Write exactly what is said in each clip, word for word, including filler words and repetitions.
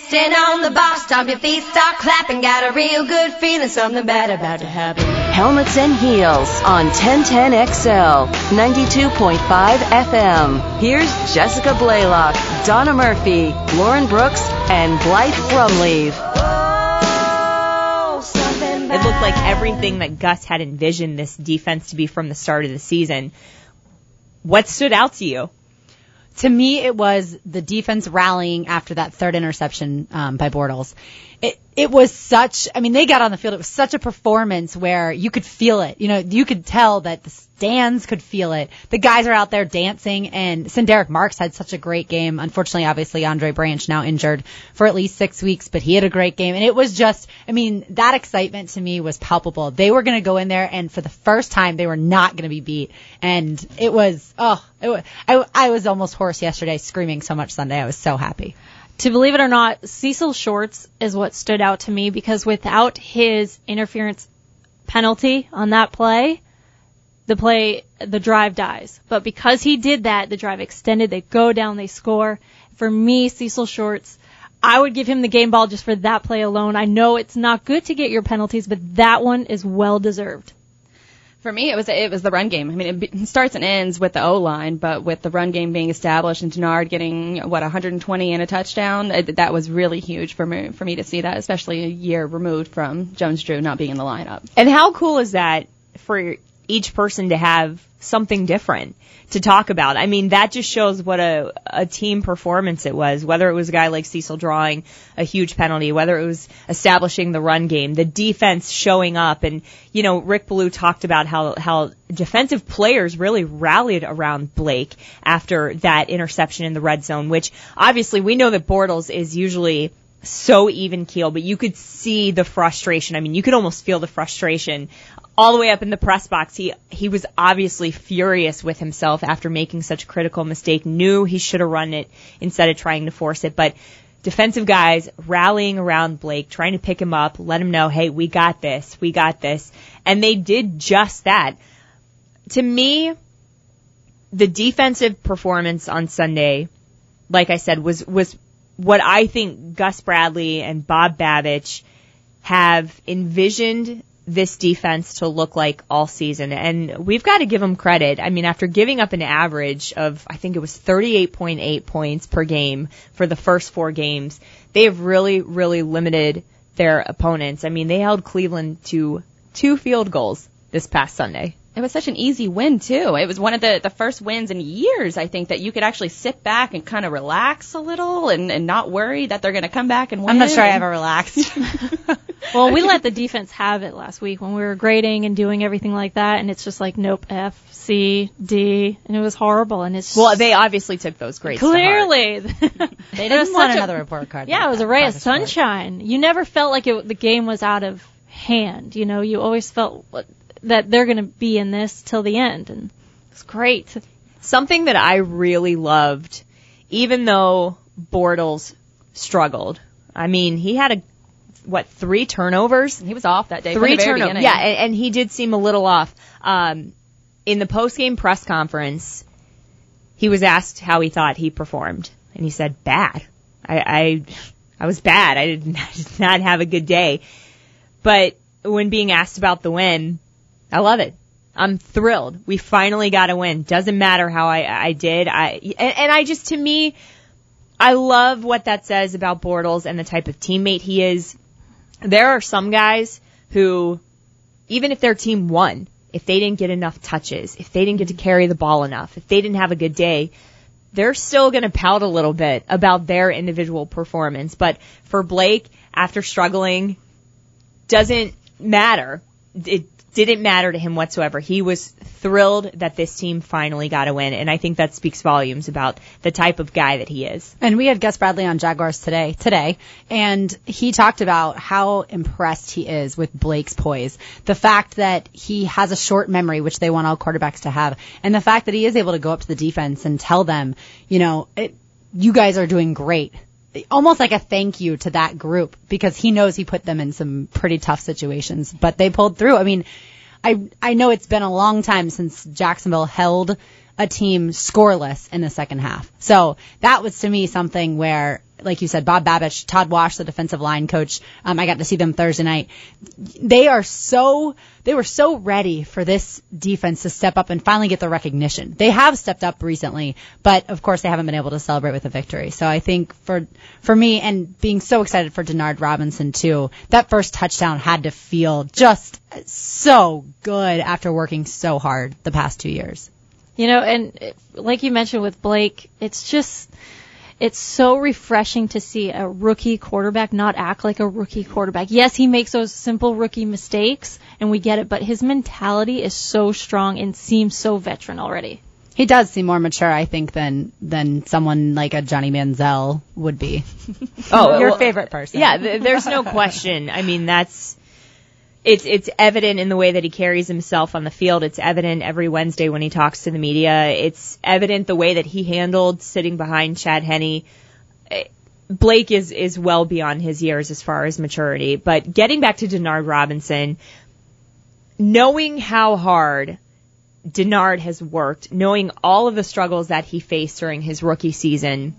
Stand on the bar, stomp your feet, start clapping. Got a real good feeling, something bad about to happen. Helmets and Heels on ten ten X L, ninety-two point five F M. Here's Jessica Blaylock, Donna Murphy, Lauren Brooks, and Blythe Brumleve. It looked like everything that Gus had envisioned this defense to be from the start of the season. What stood out to you? To me, it was the defense rallying after that third interception um, by Bortles. It it was such, I mean, they got on the field. It was such a performance where you could feel it. You know, you could tell that the stands could feel it. The guys are out there dancing, and Sinderic Marks had such a great game. Unfortunately, obviously, Andre Branch now injured for at least six weeks, but he had a great game. And it was just, I mean, that excitement to me was palpable. They were going to go in there, and for the first time, they were not going to be beat. And it was, oh, it was, I, I was almost hoarse yesterday screaming so much Sunday. I was so happy. To believe it or not, Cecil Shorts is what stood out to me, because without his interference penalty on that play, the play, the drive dies. But because he did that, the drive extended, they go down, they score. For me, Cecil Shorts, I would give him the game ball just for that play alone. I know it's not good to get your penalties, but that one is well deserved. For me, it was it was the run game. I mean, it starts and ends with the O-line, but with the run game being established and Denard getting, what, one hundred twenty and a touchdown, that was really huge for me, for me to see that, especially a year removed from Jones-Drew not being in the lineup. And how cool is that for each person to have something different to talk about? I mean, that just shows what a, a team performance it was, whether it was a guy like Cecil drawing a huge penalty, whether it was establishing the run game, the defense showing up. And, you know, Rick Ballou talked about how, how defensive players really rallied around Blake after that interception in the red zone, which obviously we know that Bortles is usually so even keel, but you could see the frustration. I mean, you could almost feel the frustration all the way up in the press box. He he was obviously furious with himself after making such a critical mistake, knew he should have run it instead of trying to force it. But defensive guys rallying around Blake, trying to pick him up, let him know, hey, we got this, we got this. And they did just that. To me, the defensive performance on Sunday, like I said, was was what I think Gus Bradley and Bob Babich have envisioned this defense to look like all season. And we've got to give them credit. I mean, after giving up an average of, I think it was thirty-eight point eight points per game for the first four games, they have really, really limited their opponents. I mean, they held Cleveland to two field goals this past Sunday. It was such an easy win, too. It was one of the, the first wins in years, I think, that you could actually sit back and kind of relax a little and, and not worry that they're going to come back and win. I'm not sure I ever relaxed. Well, we let the defense have it last week when we were grading and doing everything like that, and it's just like, nope, F, C, D, and it was horrible. And it's Well, they obviously took those grades clearly. They didn't want another report card. Yeah, like it was that. a ray of Practice sunshine. You never felt like it, the game was out of hand. You know, you always felt that they're going to be in this till the end, and it's great. Something that I really loved, even though Bortles struggled. I mean, he had a, what, three turnovers? He was off that day. Three turnovers. Yeah, and, and he did seem a little off. Um, in the post-game press conference, he was asked how he thought he performed, and he said, bad. I, I, I was bad. I did not, did not have a good day. But when being asked about the win, I love it. I'm thrilled. We finally got a win. Doesn't matter how I, I did. I and, and I just, to me, I love what that says about Bortles and the type of teammate he is. There are some guys who, even if their team won, if they didn't get enough touches, if they didn't get to carry the ball enough, if they didn't have a good day, they're still going to pout a little bit about their individual performance. But for Blake, after struggling, doesn't matter. It didn't matter to him whatsoever. He was thrilled that this team finally got a win, and I think that speaks volumes about the type of guy that he is. And we had Gus Bradley on Jaguars today, today, and he talked about how impressed he is with Blake's poise. The fact that he has a short memory, which they want all quarterbacks to have, and the fact that he is able to go up to the defense and tell them, you know, it, you guys are doing great. Almost like a thank you to that group, because he knows he put them in some pretty tough situations, but they pulled through. I mean, I I know it's been a long time since Jacksonville held a team scoreless in the second half. So that was to me something where like you said, Bob Babich, Todd Wash, the defensive line coach. Um, I got to see them Thursday night. They are so, they were so ready for this defense to step up and finally get the recognition. They have stepped up recently, but of course they haven't been able to celebrate with a victory. So I think for, for me, and being so excited for Denard Robinson too, that first touchdown had to feel just so good after working so hard the past two years. You know, and like you mentioned with Blake, it's just, it's so refreshing to see a rookie quarterback not act like a rookie quarterback. Yes, he makes those simple rookie mistakes, and we get it, but his mentality is so strong and seems so veteran already. He does seem more mature, I think, than than someone like a Johnny Manziel would be. Oh, your well, favorite person. Yeah, th- there's no question. I mean, that's it's it's evident in the way that he carries himself on the field. It's evident every Wednesday when he talks to the media. It's evident the way that he handled sitting behind Chad Henne. Blake is is well beyond his years as far as maturity. But getting back to Denard Robinson, knowing how hard Denard has worked, knowing all of the struggles that he faced during his rookie season,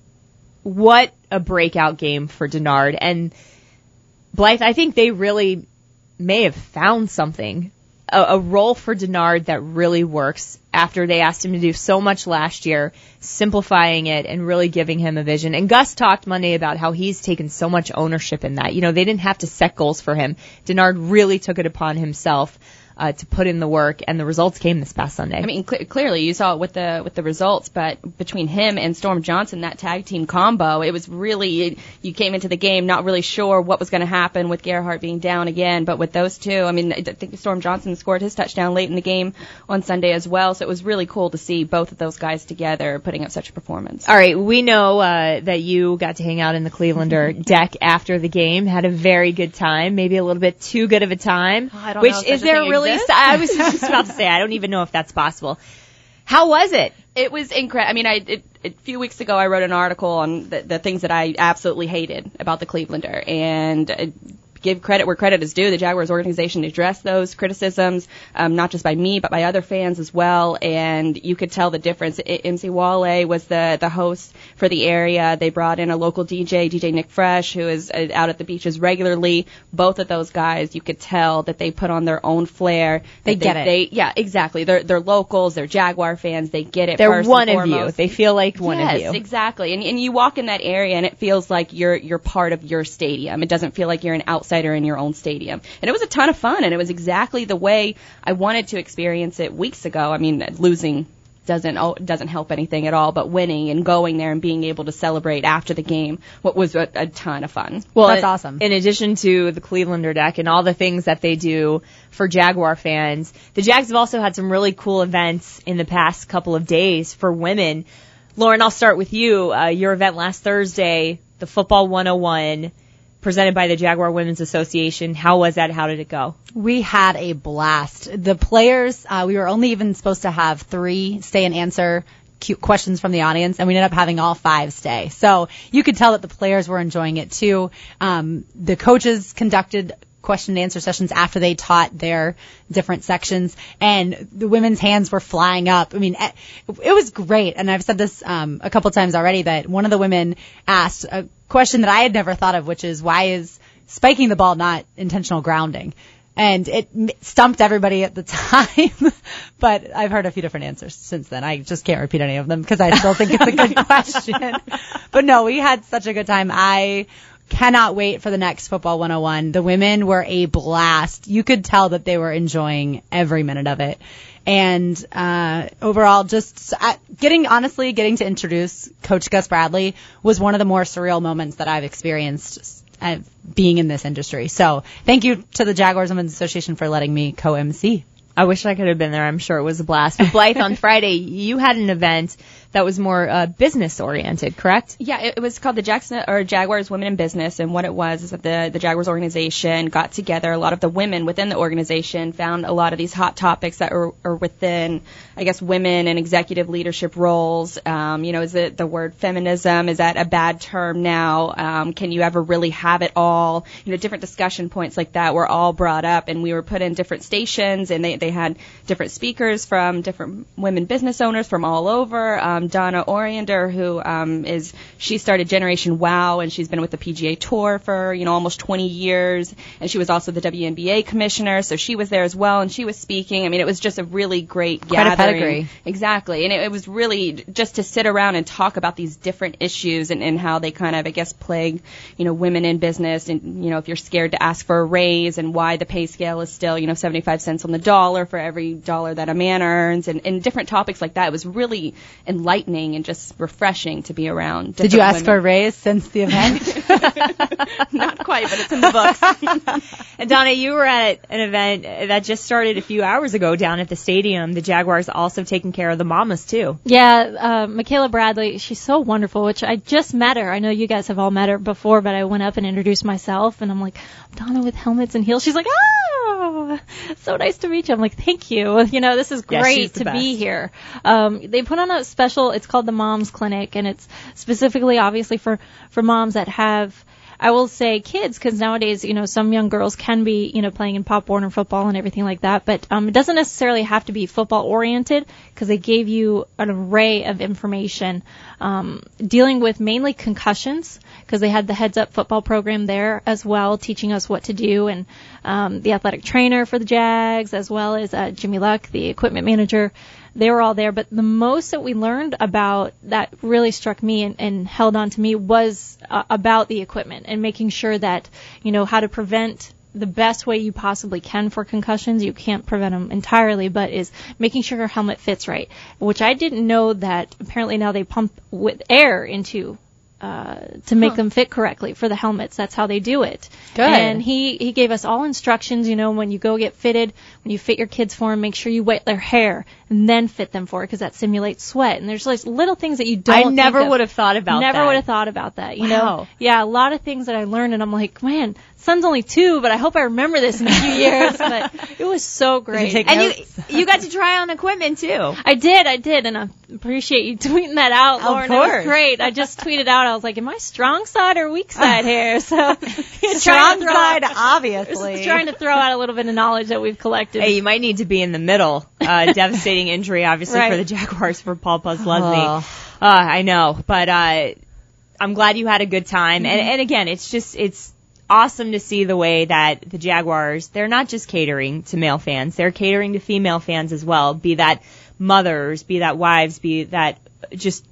what a breakout game for Denard. And Blythe, I think they really may have found something, a, a role for Denard that really works after they asked him to do so much last year, simplifying it and really giving him a vision. And Gus talked Monday about how he's taken so much ownership in that. You know, they didn't have to set goals for him. Denard really took it upon himself Uh, to put in the work, and the results came this past Sunday. I mean, cl- clearly you saw it with the with the results, but between him and Storm Johnson, that tag team combo, it was really, it, you came into the game not really sure what was going to happen with Gerhardt being down again, but with those two, I mean, I think Storm Johnson scored his touchdown late in the game on Sunday as well, so it was really cool to see both of those guys together putting up such a performance. All right, we know uh, that you got to hang out in the Clevelander deck after the game, had a very good time, maybe a little bit too good of a time. Oh, I don't which know if is such a there thing really? exists. I was just about to say, I don't even know if that's possible. How was it? It was incredible. I mean, I it, a few weeks ago I wrote an article on the, the things that I absolutely hated about the Clevelander, and uh, give credit where credit is due. The Jaguars organization addressed those criticisms, um, not just by me, but by other fans as well, and you could tell the difference. M C Wale was the, the host for the area. They brought in a local D J, D J Nick Fresh, who is uh, out at the beaches regularly. Both of those guys, you could tell that they put on their own flair. They get they, it. They, yeah, exactly. They're, they're locals. They're Jaguar fans. They get it. They're first one and of you. foremost. They feel like one yes, of you. exactly. And, and you walk in that area, and it feels like you're you're part of your stadium. It doesn't feel like you're an outsider in your own stadium. And it was a ton of fun, and it was exactly the way I wanted to experience it weeks ago. I mean, losing doesn't oh, doesn't help anything at all, but winning and going there and being able to celebrate after the game, what was a, a ton of fun. Well, That's in, awesome. In addition to the Clevelander deck and all the things that they do for Jaguar fans, the Jags have also had some really cool events in the past couple of days for women. Lauren, I'll start with you. Uh, your event last Thursday, the Football one oh one, presented by the Jaguar Women's Association. How was that? How did it go? We had a blast. The players, uh, we were only even supposed to have three stay and answer cute questions from the audience, and we ended up having all five stay. So you could tell that the players were enjoying it too. Um, the coaches conducted question and answer sessions after they taught their different sections, and the women's hands were flying up. I mean, it, it was great. And I've said this um, a couple times already, that one of the women asked a question that I had never thought of, which is, why is spiking the ball not intentional grounding? And it stumped everybody at the time, but I've heard a few different answers since then. I just can't repeat any of them because I still think it's a good question. But no, we had such a good time. I cannot wait for the next Football one oh one. The women were a blast. You could tell that they were enjoying every minute of it. And uh overall, just uh, getting, honestly, getting to introduce Coach Gus Bradley was one of the more surreal moments that I've experienced uh, being in this industry. So thank you to the Jaguars Women's Association for letting me co-M C. I wish I could have been there. I'm sure it was a blast. But Blythe, on Friday, you had an event that was more uh, business-oriented, correct? Yeah, it, it was called the Jackson or Jaguars Women in Business, and what it was is that the, the Jaguars organization got together. A lot of the women within the organization found a lot of these hot topics that are, are within, I guess, women and executive leadership roles. Um, you know, is it the word feminism? Is that a bad term now? Um, can you ever really have it all? You know, different discussion points like that were all brought up, and we were put in different stations, and they, they had different speakers from different women business owners from all over. Um, um, Donna Oriander, who um, is she started Generation WOW, and she's been with the P G A Tour for you know almost twenty years, and she was also the W N B A commissioner, so she was there as well, and she was speaking. I mean, it was just a really great Quite gathering. a pedigree. Exactly, and it, it was really just to sit around and talk about these different issues and, and how they kind of, I guess, plague you know women in business, and you know if you're scared to ask for a raise, and why the pay scale is still you know seventy-five cents on the dollar for every dollar that a man earns, and, and different topics like that. It was really enlightening and just refreshing to be around. Did you ask women. for a raise since the event? Not quite, but it's in the books. And Donna, you were at an event that just started a few hours ago down at the stadium. The Jaguars also taking care of the mamas too. Yeah, uh, Michaela Bradley, she's so wonderful, which I just met her. I know you guys have all met her before, but I went up and introduced myself, and I'm like, Donna with helmets and heels. She's like, oh, so nice to meet you. I'm like, thank you. You know, this is Yeah, great she's the to best. be here. Um, they put on a special, it's called the Moms Clinic, and it's specifically, obviously, for, for moms that have, I will say kids, because nowadays, you know, some young girls can be, you know, playing in Pop Warner football and everything like that, but um, it doesn't necessarily have to be football oriented, because they gave you an array of information um, dealing with mainly concussions, because they had the Heads Up football program there as well, teaching us what to do, and um, the athletic trainer for the Jags, as well as uh, Jimmy Luck, the equipment manager. They were all there, but the most that we learned about that really struck me and, and held on to me was uh, about the equipment and making sure that, you know, how to prevent the best way you possibly can for concussions. You can't prevent them entirely, but is making sure your helmet fits right, which I didn't know that apparently now they pump with air into Uh, to make Huh. them fit correctly for the helmets. That's how they do it. Good. And he, he gave us all instructions, you know, when you go get fitted, when you fit your kids for them, make sure you wet their hair and then fit them for it, because that simulates sweat. And there's like little things that you don't I think never of. would have thought about Never that. would have thought about that, you Wow. know? Yeah, a lot of things that I learned, and I'm like, man, son's only two, but I hope I remember this in a few years. But it was so great. take And notes? you you got to try on equipment too. I did, I did, and I appreciate you tweeting that out, Of Lauren. It was course. great. I just tweeted out, I was like, am I strong side or weak side here? So Strong trying to throw side, out- obviously. Just trying to throw out a little bit of knowledge that we've collected. Hey, you might need to be in the middle. Uh, devastating injury, obviously, Right. for the Jaguars for Paul Posluszny. Oh. Uh, I know, but uh, I'm glad you had a good time. And, and again, it's just it's awesome to see the way that the Jaguars, they're not just catering to male fans, they're catering to female fans as well, be that mothers, be that wives, be that just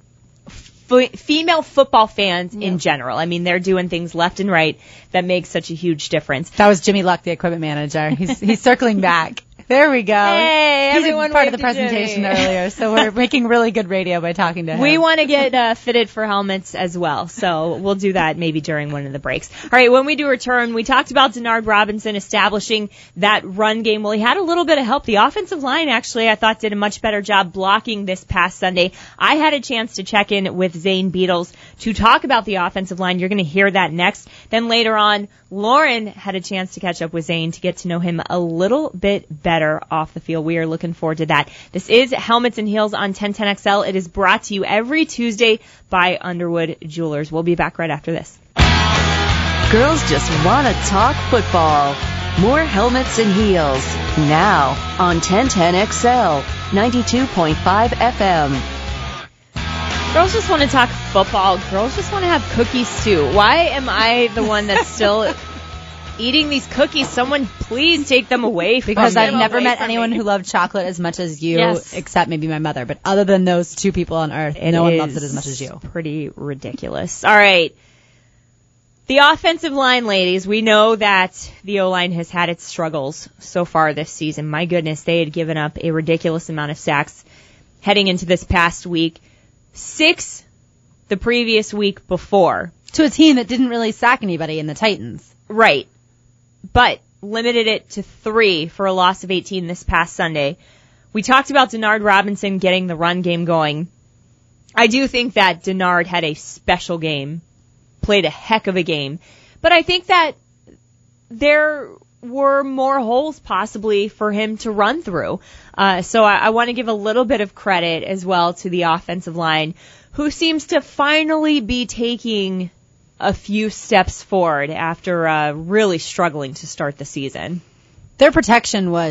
f- female football fans in general. I mean, they're doing things left and right that make such a huge difference. That was Jimmy Luck, the equipment manager. He's he's circling back. There we go. Hey, He's everyone part of the wave to presentation Jimmy. earlier, so we're making really good radio by talking to him. We want to get uh, fitted for helmets as well, so we'll do that maybe during one of the breaks. All right, when we do return, we talked about Denard Robinson establishing that run game. Well, he had a little bit of help. The offensive line, actually, I thought did a much better job blocking this past Sunday. I had a chance to check in with Zane Beatles to talk about the offensive line. You're going to hear that next. Then later on, Lauren had a chance to catch up with Zane to get to know him a little bit better off the field. We are looking forward to that. This is Helmets and Heels on ten ten X L. It is brought to you every Tuesday by Underwood Jewelers. We'll be back right after this. Girls just want to talk football. More Helmets and Heels now on ten ten X L, ninety-two point five F M. Girls just want to talk football. Girls just want to have cookies too. Why am I the one that's still eating these cookies? Someone please take them away from Because me. I've never Away met from anyone me. who loved chocolate as much as you, Yes. except maybe my mother. But other than those two people on earth, It no one is loves it as much as you. Pretty ridiculous. All right. The offensive line, ladies, we know that the O-line has had its struggles so far this season. My goodness, they had given up a ridiculous amount of sacks heading into this past week. Six the previous week before. To a team that didn't really sack anybody in the Titans. Right. But limited it to three for a loss of eighteen this past Sunday. We talked about Denard Robinson getting the run game going. I do think that Denard had a special game, played a heck of a game. But I think that there were more holes possibly for him to run through. Uh, so I, I want to give a little bit of credit as well to the offensive line, who seems to finally be taking a few steps forward after uh, really struggling to start the season. Their protection was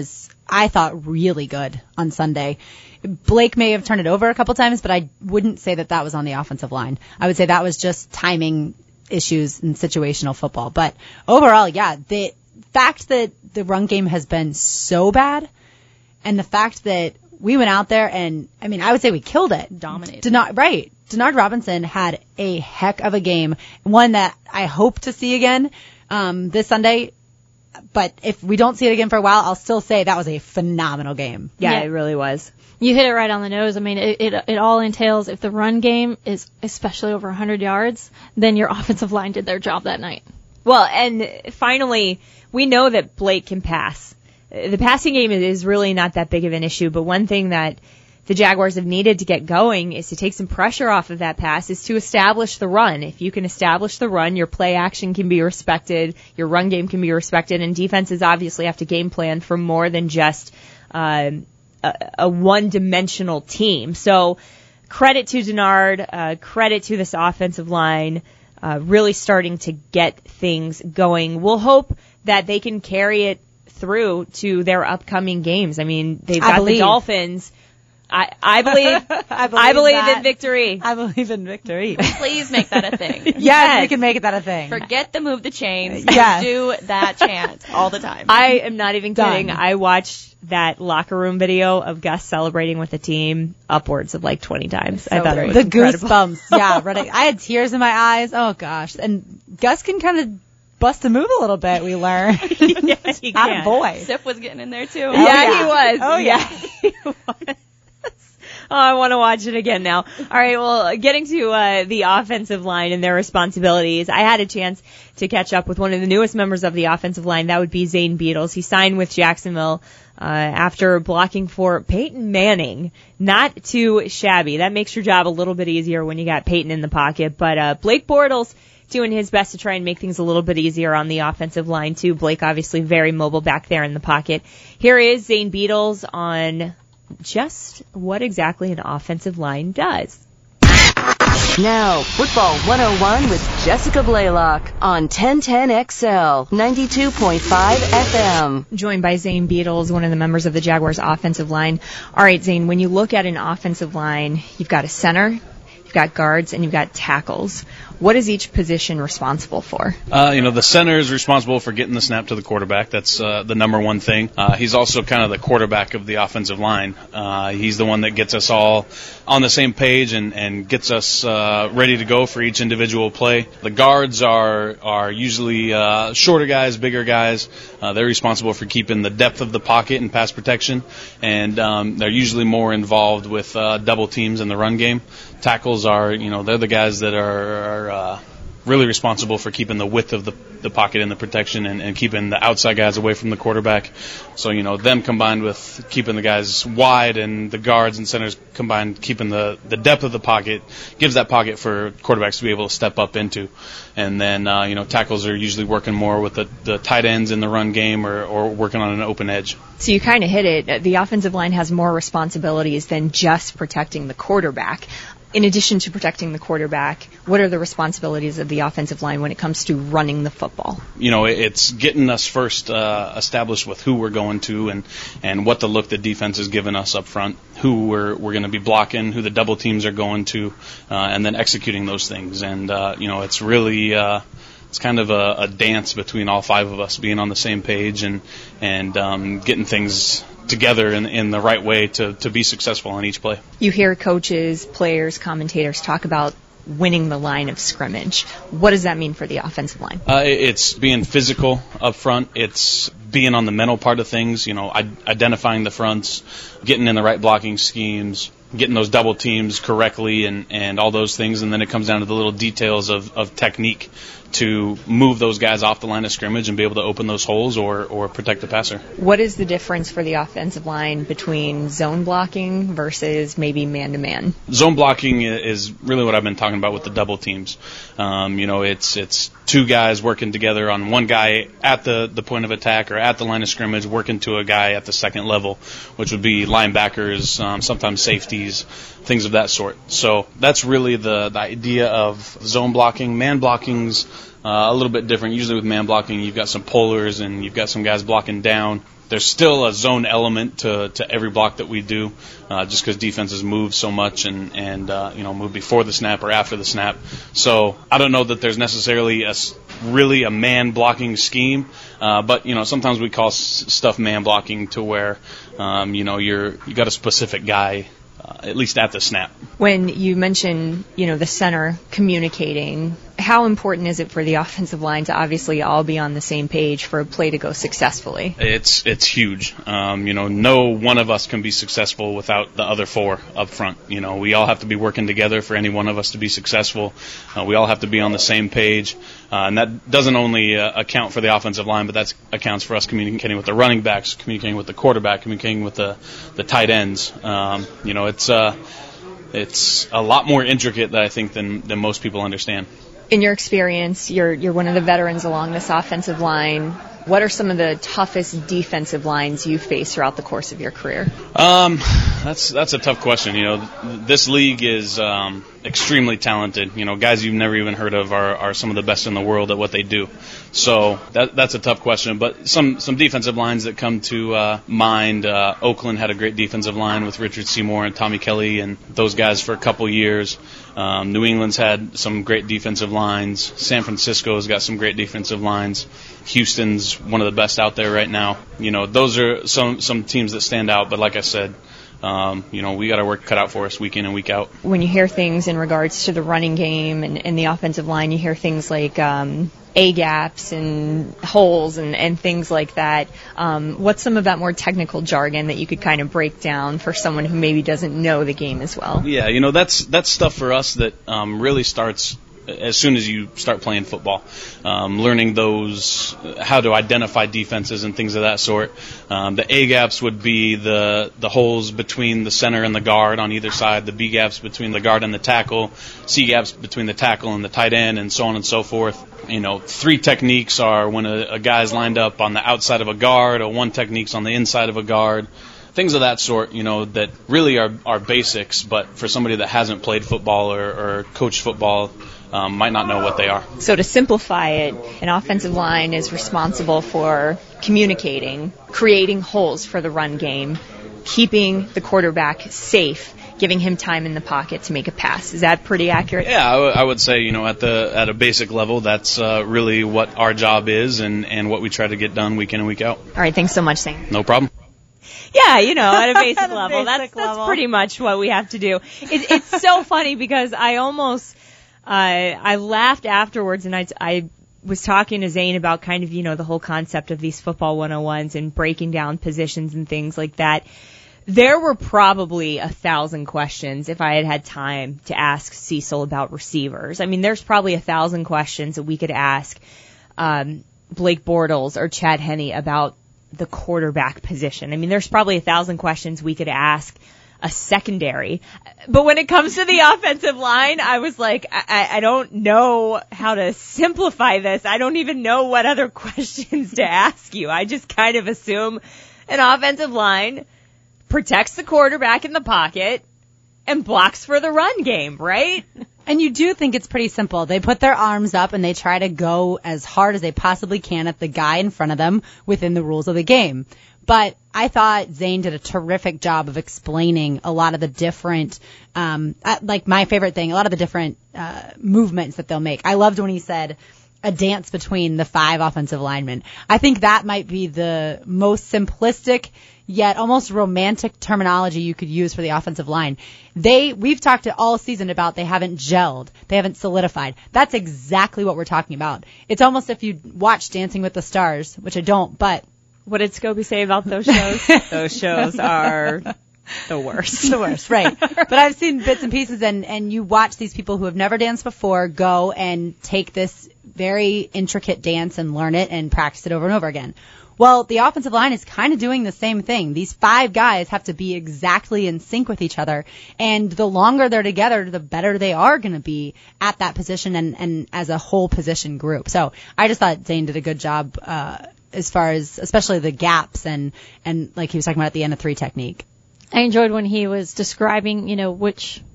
I thought, really good on Sunday. Blake may have turned it over a couple times, but I wouldn't say that that was on the offensive line. I would say that was just timing issues in situational football. But overall, yeah, the fact that the run game has been so bad, and the fact that we went out there and, I mean, I would say we killed it. Dominated. Denard, right. Denard Robinson had a heck of a game, one that I hope to see again um, this Sunday. But if we don't see it again for a while, I'll still say that was a phenomenal game. Yeah, Yeah. it really was. You hit it right on the nose. I mean, it, it it all entails if the run game is especially over one hundred yards, then your offensive line did their job that night. Well, and finally, we know that Blake can pass. The passing game is really not that big of an issue, but one thing that the Jaguars have needed to get going is to take some pressure off of that pass, is to establish the run. If you can establish the run, your play action can be respected, your run game can be respected, and defenses obviously have to game plan for more than just uh, a, a one-dimensional team. So credit to Denard, uh, credit to this offensive line, uh, really starting to get things going. We'll hope that they can carry it through to their upcoming games. I mean, they've I got believe. the Dolphins. I, I believe, I believe, I believe that. in victory. I believe in victory. Please make that a thing. Yes, Yes. we can make that a thing. Forget the move the chains. Yes. Do that chant all the time. I am not even Done. kidding. I watched that locker room video of Gus celebrating with the team upwards of like twenty times. I thought it was the incredible. goosebumps. Yeah, right. I had tears in my eyes. Oh gosh. And Gus can kind of bust a move a little bit, we learned. Yes, he Not can. a boy. Sip was getting in there too. Yeah, yeah. he was. Oh, yeah. he was. Oh, I want to watch it again now. All right, well, getting to uh, the offensive line and their responsibilities, I had a chance to catch up with one of the newest members of the offensive line. That would be Zane Beadles. He signed with Jacksonville uh, after blocking for Peyton Manning. Not too shabby. That makes your job a little bit easier when you got Peyton in the pocket. But uh, Blake Bortles doing his best to try and make things a little bit easier on the offensive line, too. Blake obviously very mobile back there in the pocket. Here is Zane Beadles on just what exactly an offensive line does. Now, Football one oh one with Jessica Blaylock on ten ten X L, ninety-two point five F M. Joined by Zane Beadles, one of the members of the Jaguars offensive line. All right, Zane, when you look at an offensive line, you've got a center, you've got guards, and you've got tackles. What is each position responsible for? Uh, you know, the center is responsible for getting the snap to the quarterback. That's uh, the number one thing. Uh, he's also kind of the quarterback of the offensive line. Uh, he's the one that gets us all on the same page and, and gets us uh, ready to go for each individual play. The guards are are usually uh, shorter guys, bigger guys. Uh, they're responsible for keeping the depth of the pocket and pass protection, and um, they're usually more involved with uh, double teams in the run game. Tackles are, you know, they're the guys that are, are uh, really responsible for keeping the width of the, the pocket and the protection and, and keeping the outside guys away from the quarterback. So, you know, them combined with keeping the guys wide and the guards and centers combined keeping the, the depth of the pocket gives that pocket for quarterbacks to be able to step up into. And then, uh, you know, tackles are usually working more with the, the tight ends in the run game or, or working on an open edge. So you kind of hit it. The offensive line has more responsibilities than just protecting the quarterback. In addition to protecting the quarterback, what are the responsibilities of the offensive line when it comes to running the football? You know, it's getting us first uh, established with who we're going to and, and what the look the defense is giving us up front, who we're we're going to be blocking, who the double teams are going to, uh, and then executing those things. And, uh, you know, it's really uh, it's kind of a, a dance between all five of us being on the same page and, and um, getting things together in, in the right way to, to be successful on each play. You hear coaches, players, commentators talk about winning the line of scrimmage. What does that mean for the offensive line? Uh, it's being physical up front. It's being on the mental part of things, you know, I- identifying the fronts, getting in the right blocking schemes, getting those double teams correctly and, and all those things. And then it comes down to the little details of, of technique to move those guys off the line of scrimmage and be able to open those holes or, or protect the passer. What is the difference for the offensive line between zone blocking versus maybe man-to-man? Zone blocking is really what I've been talking about with the double teams. Um, you know, it's it's two guys working together on one guy at the, the point of attack or at the line of scrimmage working to a guy at the second level, which would be linebackers, um, sometimes safeties, things of that sort. So that's really the, the idea of zone blocking. Man blocking's uh, a little bit different. Usually with man blocking, you've got some pullers and you've got some guys blocking down. There's still a zone element to, to every block that we do, uh, just because defenses move so much and, and uh, you know, move before the snap or after the snap. So I don't know that there's necessarily a, really a man blocking scheme, uh, but, you know, sometimes we call s- stuff man blocking to where, um, you know, you're, you got a specific guy, uh, at least at the snap. When you mention, you know, the center communicating, how important is it for the offensive line to obviously all be on the same page for a play to go successfully? It's it's huge. Um, you know, no one of us can be successful without the other four up front. You know, we all have to be working together for any one of us to be successful. Uh, we all have to be on the same page, uh, and that doesn't only uh, account for the offensive line, but that accounts for us communicating with the running backs, communicating with the quarterback, communicating with the the tight ends. Um, you know, it's uh, it's a lot more intricate, that I think, than than most people understand. In your experience, you're you're one of the veterans along this offensive line. What are some of the toughest defensive lines you face throughout the course of your career? Um, that's that's a tough question. You know, this league is um, extremely talented. You know, guys you've never even heard of are, are some of the best in the world at what they do. So that that's a tough question. But some some defensive lines that come to uh, mind. Uh, Oakland had a great defensive line with Richard Seymour and Tommy Kelly and those guys for a couple years. Um, New England's had some great defensive lines. San Francisco's got some great defensive lines. Houston's one of the best out there right now. You know, those are some some teams that stand out. But like I said, um, you know, we got our work cut out for us week in and week out. When you hear things in regards to the running game and, and the offensive line, you hear things like um, A-gaps and holes and, and things like that. Um, what's some of that more technical jargon that you could kind of break down for someone who maybe doesn't know the game as well? Yeah, you know, that's that's stuff for us that um, really starts as soon as you start playing football, um, learning those, how to identify defenses and things of that sort. Um, the A-gaps would be the the holes between the center and the guard on either side, the B-gaps between the guard and the tackle, C-gaps between the tackle and the tight end, and so on and so forth. You know, three techniques are when a, a guy's lined up on the outside of a guard, or one technique's on the inside of a guard. Things of that sort, you know, that really are, are basics, but for somebody that hasn't played football or, or coached football, um, might not know what they are. So to simplify it, an offensive line is responsible for communicating, creating holes for the run game, keeping the quarterback safe, giving him time in the pocket to make a pass. Is that pretty accurate? Yeah, I, w- I would say, you know, at the at a basic level, that's uh, really what our job is and, and what we try to get done week in and week out. All right, thanks so much, Zane. No problem. Yeah, you know, at a basic At a level, basic that's level. that's pretty much what we have to do. It, it's so funny because I almost, uh, I laughed afterwards, and I, I was talking to Zane about kind of, you know, the whole concept of these football one oh ones and breaking down positions and things like that. There were probably a thousand questions if I had had time to ask Cecil about receivers. I mean, there's probably a thousand questions that we could ask um, Blake Bortles or Chad Henne about the quarterback position. I mean, there's probably a thousand questions we could ask a secondary. But when it comes to the offensive line, I was like, I, I don't know how to simplify this. I don't even know what other questions to ask you. I just kind of assume an offensive line protects the quarterback in the pocket and blocks for the run game, right? And you do think it's pretty simple. They put their arms up and they try to go as hard as they possibly can at the guy in front of them within the rules of the game. But I thought Zane did a terrific job of explaining a lot of the different, um, like my favorite thing, a lot of the different uh, movements that they'll make. I loved when he said a dance between the five offensive linemen. I think that might be the most simplistic yet almost romantic terminology you could use for the offensive line. They, we've talked all season about they haven't gelled. They haven't solidified. That's exactly what we're talking about. It's almost if you watch Dancing with the Stars, which I don't, but. What did Scobie say about those shows? Those shows are the worst. The worst, right. But I've seen bits and pieces, and, and you watch these people who have never danced before go and take this very intricate dance and learn it and practice it over and over again. Well, the offensive line is kind of doing the same thing. These five guys have to be exactly in sync with each other, and the longer they're together, the better they are going to be at that position and, and as a whole position group. So I just thought Zane did a good job uh, as far as especially the gaps and, and like he was talking about at the end of three technique. I enjoyed when he was describing, you know, which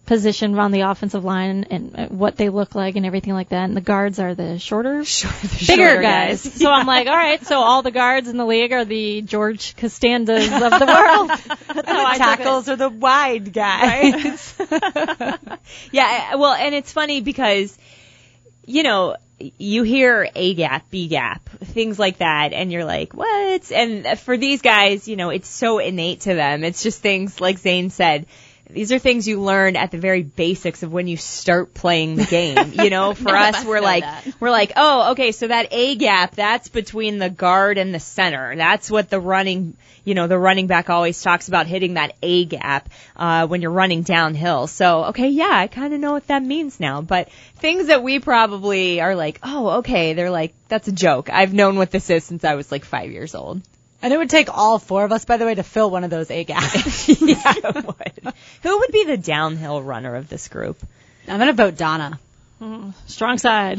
position on the offensive line and what they look like and everything like that. And the guards are the shorter, Sure, the bigger shorter guys. So I'm like, all right, so all the guards in the league are the George Costanzas of the world. That's how I took it. Tackles are the wide guys. Yeah, well, and it's funny because, you know, you hear A gap, B gap, things like that, and you're like, what? And for these guys, you know, it's so innate to them. It's just things like Zane said. These are things you learn at the very basics of when you start playing the game. You know, for us, we're like, that. we're like, oh, okay, so that A gap, that's between the guard and the center. That's what the running, you know, the running back always talks about, hitting that A gap, uh, when you're running downhill. So, okay, yeah, I kind of know what that means now. But things that we probably are like, oh, okay, they're like, that's a joke. I've known what this is since I was like five years old. And it would take all four of us, by the way, to fill one of those A gaps. Yeah, it would. Who would be the downhill runner of this group? I'm going to vote Donna. Mm, strong side.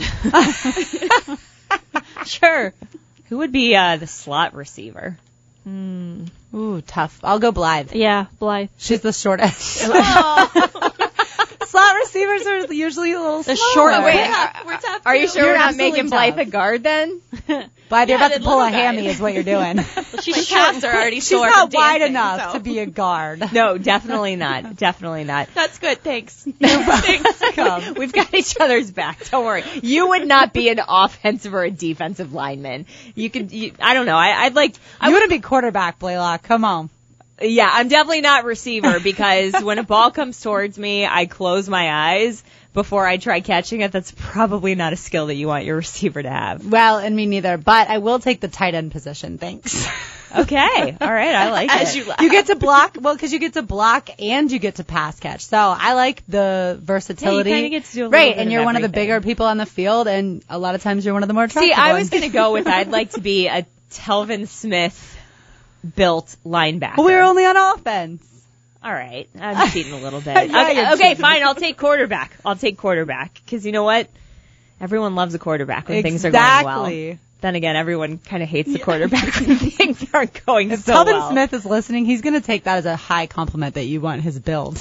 Sure. Who would be uh, the slot receiver? Mm. Ooh, tough. I'll go Blythe. Yeah, Blythe. She's the shortest. Oh. Slot receivers are usually a little the smaller. short. Wait, are, are, are you sure You're we're not absolutely making Blythe tough. a guard then? Blythe, you're Yeah, about to the pull a little guy. hammy is what you're doing. She's My calves are already She's sore not from wide dancing, enough so. to be a guard. No, definitely not. Definitely not. That's good, thanks. Come. We've got each other's back. Don't worry. You would not be an offensive or a defensive lineman. You could. You, I don't know. I, I'd like. I You would. want to be quarterback, Blaylock. Come on. Yeah, I'm definitely not receiver because when a ball comes towards me, I close my eyes before I try catching it. That's probably not a skill that you want your receiver to have. Well, and me neither. But I will take the tight end position. Thanks. Okay. All right. I like As it. you laugh. You get to block, well, because you get to block and you get to pass catch. So I like the versatility. Yeah, you kinda get to do a little right, bit and of you're one of the everything. bigger people on the field, and a lot of times you're one of the more attractive See, I ones. was going to go with I'd like to be a Telvin Smith built linebacker. Well, we were only on offense. All right. I'm cheating a little bit. Yeah, okay, you're okay cheating. fine. I'll take quarterback. I'll take quarterback. Because you know what? Everyone loves a quarterback when things are going well. Exactly. Then again, everyone kind of hates the quarterback when things aren't going If so Telvin well. Smith is listening, he's going to take that as a high compliment that you want his build.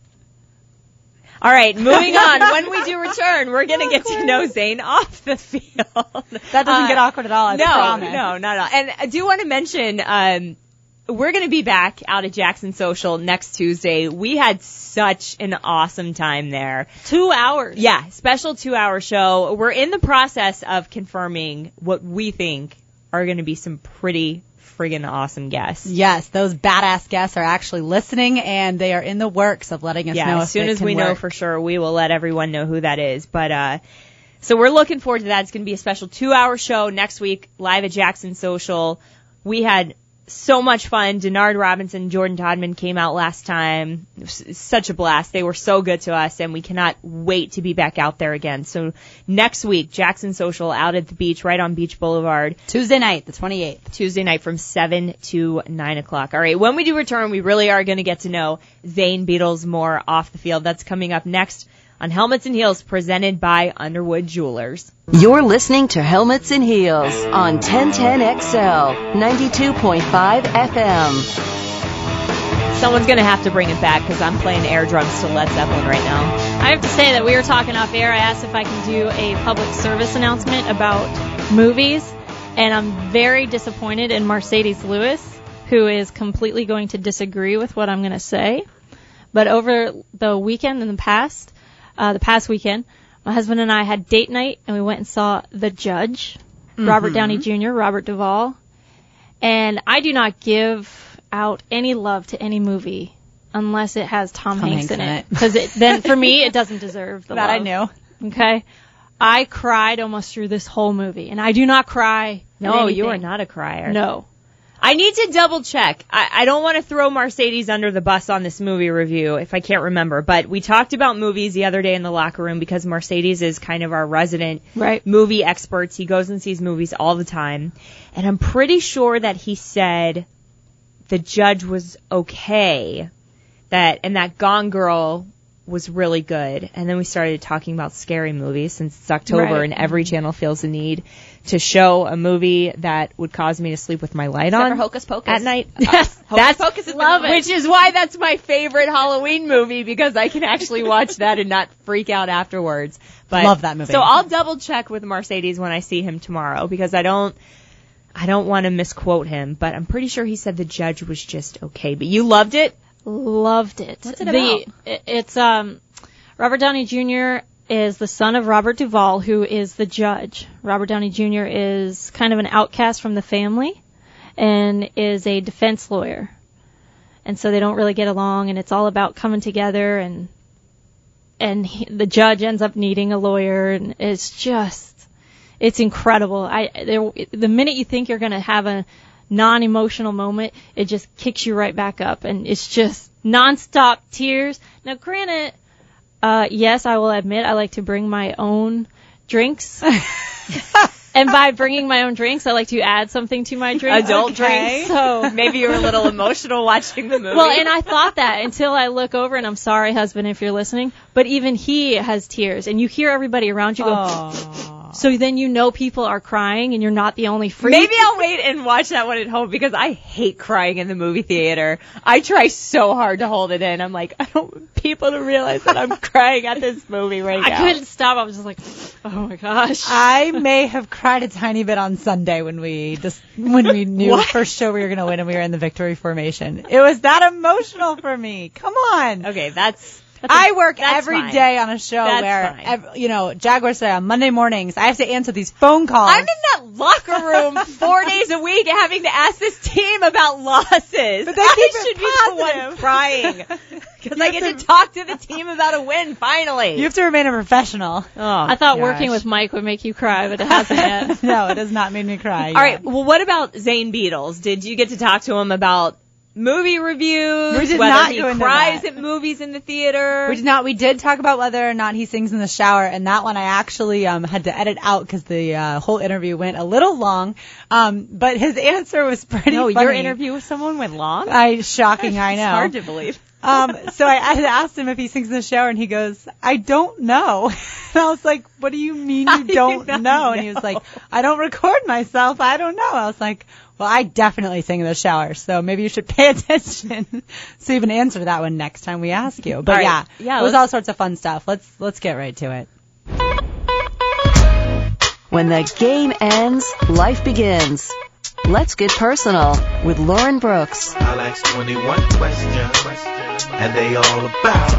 All right, moving on. When we do return, we're going to get to know Zane off the field. That doesn't get awkward at all, I no, promise. No, not at all. And I do want to mention, um, we're going to be back out at Jackson Social next Tuesday. We had such an awesome time there. Two hours. Yeah, special two-hour show. We're in the process of confirming what we think are going to be some pretty friggin' awesome guests. Yes, those badass guests are actually listening, and they are in the works of letting us Yeah, know as if soon it as can we know work. for sure, we will let everyone know who that is. But uh so we're looking forward to that. It's going to be a special two-hour show next week, live at Jackson Social. We had so much fun. Denard Robinson, Jordan Todman came out last time. It was such a blast. They were so good to us, and we cannot wait to be back out there again. So next week, Jackson Social out at the beach, right on Beach Boulevard. Tuesday night, the twenty-eighth. Tuesday night from seven to nine o'clock. All right, when we do return, we really are going to get to know Zane Beadles more off the field. That's coming up next on Helmets and Heels, presented by Underwood Jewelers. You're listening to Helmets and Heels on ten ten X L, ninety-two point five F M. Someone's going to have to bring it back because I'm playing air drums to Led Zeppelin right now. I have to say that we were talking off air. I asked if I can do a public service announcement about movies, and I'm very disappointed in Mercedes Lewis, who is completely going to disagree with what I'm going to say. But over the weekend in the past, uh, the past weekend, my husband and I had date night, and we went and saw The Judge, mm-hmm. Robert Downey Junior, Robert Duvall. And I do not give out any love to any movie unless it has Tom, Tom Hanks, Hanks in in it. it. Because then, for me, it doesn't deserve the That love. I knew. Okay? I cried almost through this whole movie, and I do not cry. No, you are not a crier. No. I need to double check. I, I don't want to throw Mercedes under the bus on this movie review if I can't remember, but we talked about movies the other day in the locker room because Mercedes is kind of our resident Right. movie expert. He goes and sees movies all the time. And I'm pretty sure that he said The Judge was okay. That and that Gone Girl was really good. And then we started talking about scary movies since it's October Right. and every channel feels the need to show a movie that would cause me to sleep with my light Except on for Hocus Pocus. at night. Yes. Uh, that's Pocus is love the it. movie. Which is why that's my favorite Halloween movie, because I can actually watch that and not freak out afterwards. But Love that movie. So I'll double check with Mercedes when I see him tomorrow, because I don't I don't want to misquote him, but I'm pretty sure he said the judge was just okay. But you loved it? Loved it. What's it the, about? it- It's um, Robert Downey Junior is the son of Robert Duvall, who is the judge. Robert Downey Junior is kind of an outcast from the family and is a defense lawyer. And so they don't really get along, and it's all about coming together, and and he, the judge ends up needing a lawyer, and it's just it's incredible. I there, the minute you think you're going to have a non-emotional moment, it just kicks you right back up, and it's just nonstop tears. Now, granted, uh, yes, I will admit I like to bring my own drinks. And by bringing my own drinks, I like to add something to my drink. Adult Okay. drinks. So Maybe you were a little emotional watching the movie. well, and I thought that until I look over, and I'm sorry, husband, if you're listening, but even he has tears, and you hear everybody around you go, so then you know people are crying, and you're not the only freak. Maybe I'll wait and watch that one at home, because I hate crying in the movie theater. I try so hard to hold it in. I'm like, I don't want people to realize that I'm crying at this movie right I now. couldn't stop. I was just like, oh my gosh. I may have cried a tiny bit on Sunday when we just when we knew first show we were going to win and we were in the victory formation. It was that emotional for me. Come on. Okay, that's... I work that's every fine. day on a show That's where, fine. ev- you know, Jaguars say on Monday mornings, I have to answer these phone calls. I'm in that locker room four days a week having to ask this team about losses. But they I keep it should be the one positive. crying. Because I You get have to to- talk to the team about a win, finally. You have to remain a professional. oh, I thought gosh. working with Mike would make you cry, but it hasn't yet. No, it has not made me cry. All right, well, what about Zane Beatles? Did you get to talk to him about movie reviews? We did whether not he go into cries that. at movies in the theater? We did not. We did talk about whether or not he sings in the shower, and that one I actually um, had to edit out because the uh, whole interview went a little long. Um, but his answer was pretty no, funny. your interview with someone went long? I shocking, I know. It's hard to believe. Um, so I, I had asked him if he sings in the shower, and he goes, "I don't know." And I was like, "What do you mean you don't don't know?" And he was like, "I don't record myself. I don't know." I was like, "Well, I definitely sing in the shower, so maybe you should pay attention so you can answer that one next time we ask you." But All right. yeah, Yeah, it was let's- all sorts of fun stuff. Let's let's get right to it. When the game ends, life begins. Let's get personal with Lauren Brooks. I'll ask twenty-one questions, and they all about.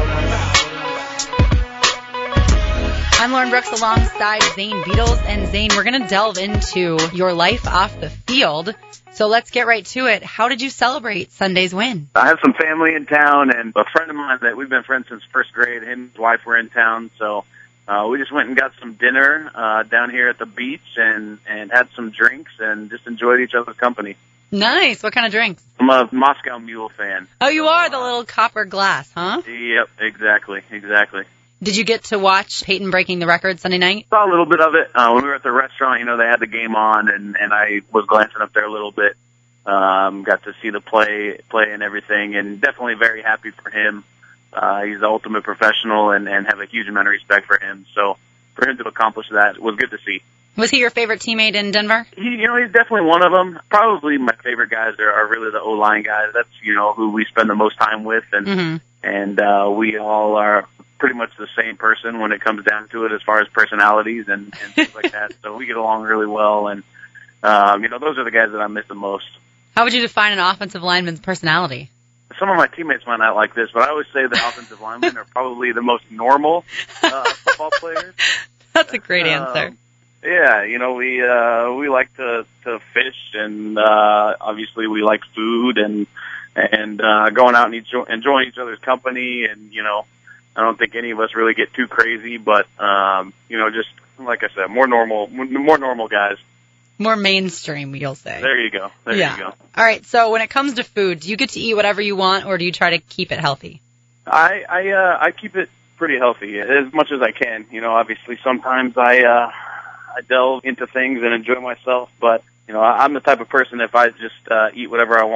I'm Lauren Brooks alongside Zane Beatles. And Zane, we're going to delve into your life off the field. So let's get right to it. How did you celebrate Sunday's win? I have some family in town, and a friend of mine that we've been friends since first grade, him and his wife were in town, so uh, we just went and got some dinner uh, down here at the beach and, and had some drinks and just enjoyed each other's company. Nice. What kind of drinks? I'm a Moscow Mule fan. Oh, you are the little copper glass, huh? Yep, exactly, exactly. Did you get to watch Peyton breaking the record Sunday night? Saw a little bit of it. Uh, when we were at the restaurant, you know, they had the game on, and, and I was glancing up there a little bit. Um, got to see the play, play and everything, and definitely very happy for him. Uh, he's the ultimate professional, and, and have a huge amount of respect for him. So for him to accomplish that was good to see. Was he your favorite teammate in Denver? He, you know, he's definitely one of them. Probably my favorite guys are, are really the O-line guys. That's, you know, who we spend the most time with, and Mm-hmm. and uh, we all are pretty much the same person when it comes down to it as far as personalities and, and things like that. So we get along really well, and um, you know, those are the guys that I miss the most. How would you define an offensive lineman's personality? Some of my teammates might not like this, but I always say the offensive linemen are probably the most normal uh, football players. That's a great answer. Um, yeah, you know, we uh, we like to, to fish, and uh, obviously we like food, and and uh, going out and enjoy, enjoying each other's company, and you know, I don't think any of us really get too crazy, but um, you know, just like I said, more normal, more normal guys. More mainstream, you'll say. There you go. There yeah. you go. All right, so when it comes to food, do you get to eat whatever you want, or do you try to keep it healthy? I I uh, I keep it pretty healthy as much as I can. You know, obviously sometimes I uh, I delve into things and enjoy myself, but you know, I'm the type of person if I just uh, eat whatever I want,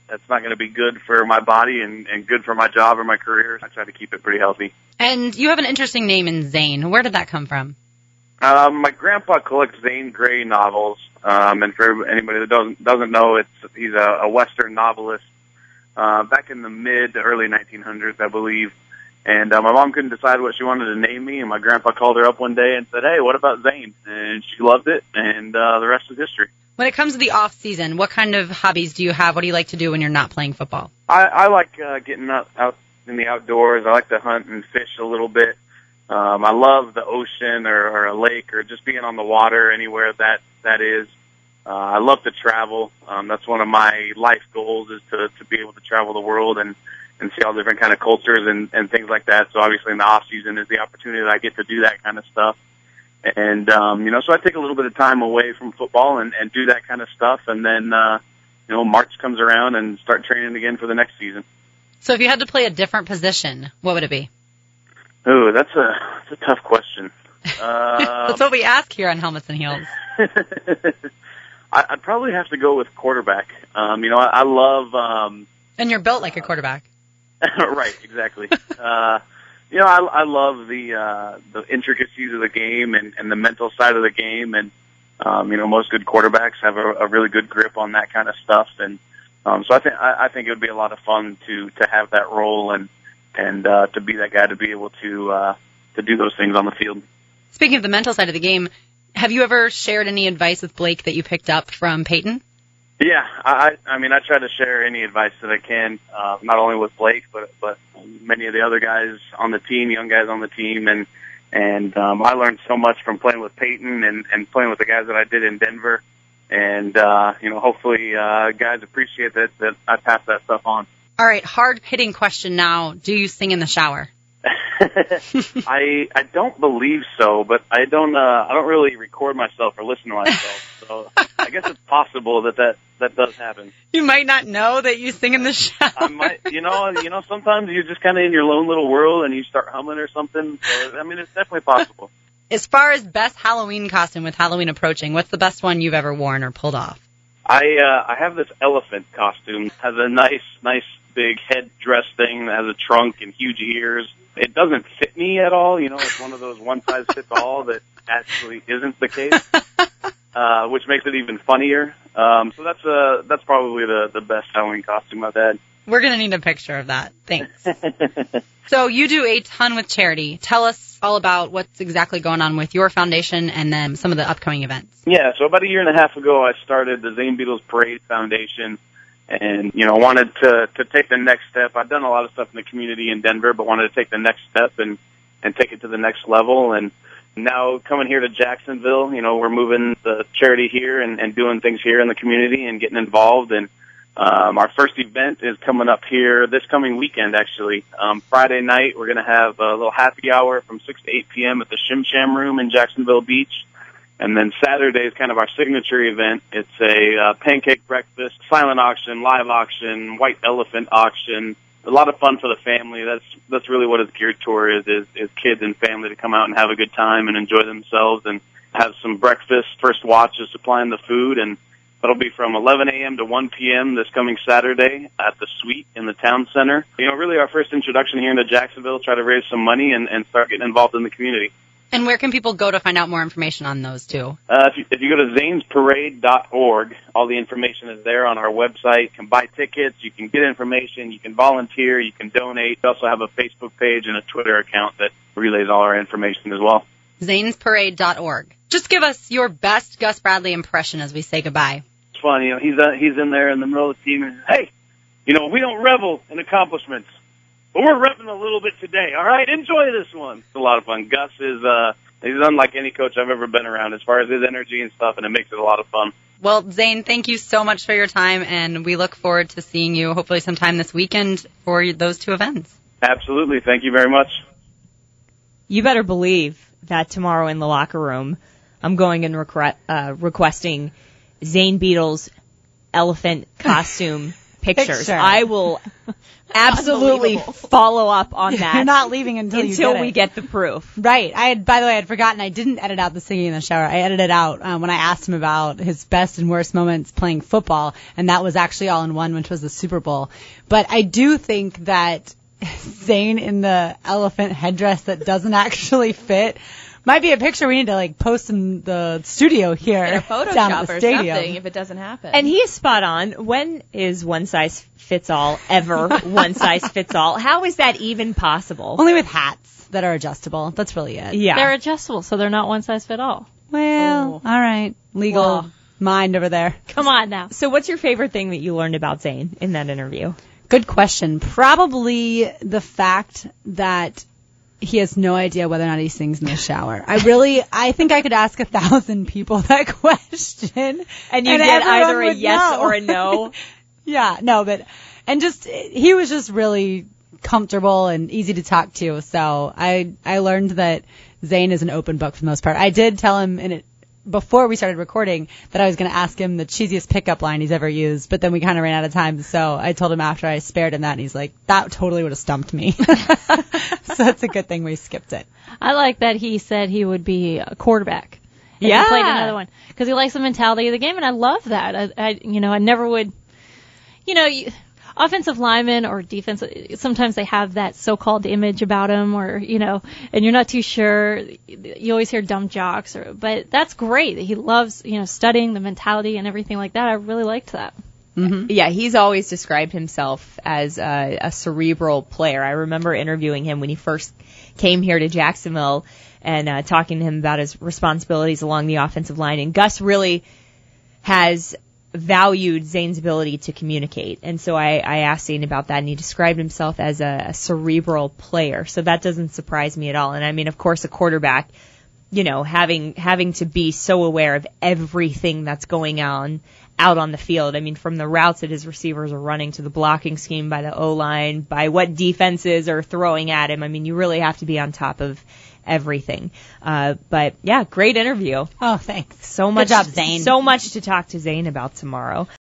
that's not going to be good for my body and, and good for my job or my career. I try to keep it pretty healthy. And you have an interesting name in Zane. Where did that come from? Um, my grandpa collects Zane Grey novels, um, and for anybody that doesn't doesn't know, it's he's a, a Western novelist uh, back in the mid to early nineteen hundreds, I believe. And uh, my mom couldn't decide what she wanted to name me, and my grandpa called her up one day and said, "Hey, what about Zane?" And she loved it, and uh, the rest is history. When it comes to the off season, what kind of hobbies do you have? What do you like to do when you're not playing football? I, I like uh, getting out, out in the outdoors. I like to hunt and fish a little bit. Um, I love the ocean or, or a lake or just being on the water anywhere that that is. Uh, I love to travel. Um, that's one of my life goals is to, to be able to travel the world and, and see all different kind of cultures and, and things like that. So obviously in the off season is the opportunity that I get to do that kind of stuff. And, um, you know, so I take a little bit of time away from football and, and do that kind of stuff. And then, uh, you know, March comes around and start training again for the next season. So if you had to play a different position, what would it be? Oh, that's a, that's a tough question. Uh, That's what we ask here on Helmets and Heels. I, I'd probably have to go with quarterback. Um, you know, I, I love, um, and you're built like a quarterback. Right, exactly. uh, you know, I, I love the, uh, the intricacies of the game and, and the mental side of the game. And, um, you know, most good quarterbacks have a, a really good grip on that kind of stuff. And, um, so I think, I, I think it would be a lot of fun to, to have that role and, and, uh, to be that guy to be able to, uh, to do those things on the field. Speaking of the mental side of the game, have you ever shared any advice with Blake that you picked up from Peyton? Yeah, I, I mean, I try to share any advice that I can, uh, not only with Blake, but, but many of the other guys on the team, young guys on the team. And, and, um, I learned so much from playing with Peyton and, and playing with the guys that I did in Denver. And, uh, you know, hopefully, uh, guys appreciate that, that I pass that stuff on. All right. Hard hitting question now. Do you sing in the shower? I I don't believe so, but I don't uh, I don't really record myself or listen to myself, so I guess it's possible that, that that does happen. You might not know that you sing in the shower. I might, you know, you know, sometimes you're just kind of in your lone little world and you start humming or something. So I mean, it's definitely possible. As far as best Halloween costume with Halloween approaching, what's the best one you've ever worn or pulled off? I uh, I have this elephant costume. It has a nice nice big head dress thing that has a trunk and huge ears. It doesn't fit me at all. You know, it's one of those one-size-fits-all that actually isn't the case, uh, which makes it even funnier. Um, so that's uh, that's probably the, the best Halloween costume I've had. We're going to need a picture of that. Thanks. So you do a ton with charity. Tell us all about what's exactly going on with your foundation and then some of the upcoming events. Yeah, so about a year and a half ago, I started the Zane Beetles Parade Foundation. And, you know, wanted to, to take the next step. I've done a lot of stuff in the community in Denver, but wanted to take the next step and, and take it to the next level. And now coming here to Jacksonville, you know, we're moving the charity here and, and doing things here in the community and getting involved. And um, our first event is coming up here this coming weekend, actually. Um, Friday night, we're going to have a little happy hour from six to eight p.m. at the Shim Sham Room in Jacksonville Beach. And then Saturday is kind of our signature event. It's a uh, pancake breakfast, silent auction, live auction, white elephant auction. A lot of fun for the family. That's that's really what it's geared toward is, is, is kids and family to come out and have a good time and enjoy themselves and have some breakfast. First watch is supplying the food, and that'll be from eleven a.m. to one p.m. this coming Saturday at the Suite in the town center. You know, really our first introduction here into Jacksonville, try to raise some money and, and start getting involved in the community. And where can people go to find out more information on those two? Uh, if, you, if you go to zanes parade dot org, all the information is there on our website. You can buy tickets, you can get information, you can volunteer, you can donate. We also have a Facebook page and a Twitter account that relays all our information as well. zanes parade dot org. Just give us your best Gus Bradley impression as we say goodbye. It's funny, you know, he's uh, he's in there in the middle of the team and, hey, you know, we don't revel in accomplishments. But we're repping a little bit today, all right? Enjoy this one. It's a lot of fun. Gus is, uh, he's unlike any coach I've ever been around as far as his energy and stuff, and it makes it a lot of fun. Well, Zane, thank you so much for your time, and we look forward to seeing you hopefully sometime this weekend for those two events. Absolutely. Thank you very much. You better believe that tomorrow in the locker room, I'm going and requ- uh, requesting Zane Beetles' elephant costume pictures. Picture. I will absolutely follow up on that. You're not leaving until, you until get we it. get the proof. Right. I had, by the way, I had forgotten I didn't edit out the singing in the shower. I edited out um, when I asked him about his best and worst moments playing football, and that was actually all in one, which was the Super Bowl. But I do think that Zane in the elephant headdress that doesn't actually fit might be a picture we need to like post in the studio here Get a Photoshop down at the or stadium. something if it doesn't happen. And he is spot on. When is one size fits all ever one size fits all? How is that even possible? Only with hats that are adjustable. That's really it. Yeah. They're adjustable, so they're not one size fit all. Well, all right. Legal Well. mind over there. Come on now. So what's your favorite thing that you learned about Zane in that interview? Good question. Probably the fact that he has no idea whether or not he sings in the shower. I really, I think I could ask a thousand people that question. And you and get everyone either a would yes know. or a no? Yeah, no, but, and just, he was just really comfortable and easy to talk to. So I, I learned that Zane is an open book for the most part. I did tell him in it, before we started recording that I was going to ask him the cheesiest pickup line he's ever used, but then we kind of ran out of time. So I told him after I spared him that, and he's like, that totally would have stumped me. So it's a good thing we skipped it. I like that he said he would be a quarterback. And Yeah. He played another one because he likes the mentality of the game, and I love that. I, I you know, I never would, you know, you, offensive linemen or defense, sometimes they have that so-called image about them, or, you know, and you're not too sure. You always hear dumb jocks, or, but that's great. He loves, you know, studying the mentality and everything like that. I really liked that. Mm-hmm. Yeah, he's always described himself as a, a cerebral player. I remember interviewing him when he first came here to Jacksonville and uh, talking to him about his responsibilities along the offensive line. And Gus really has valued Zane's ability to communicate. And so I, I asked Zane about that, and he described himself as a, a cerebral player. So that doesn't surprise me at all. And I mean, of course, a quarterback, you know, having having to be so aware of everything that's going on out on the field. I mean, from the routes that his receivers are running to the blocking scheme by the O-line, by what defenses are throwing at him. I mean, you really have to be on top of everything. Uh, but yeah, great interview. Oh, thanks. So much, job, Zane. So much to talk to Zane about tomorrow.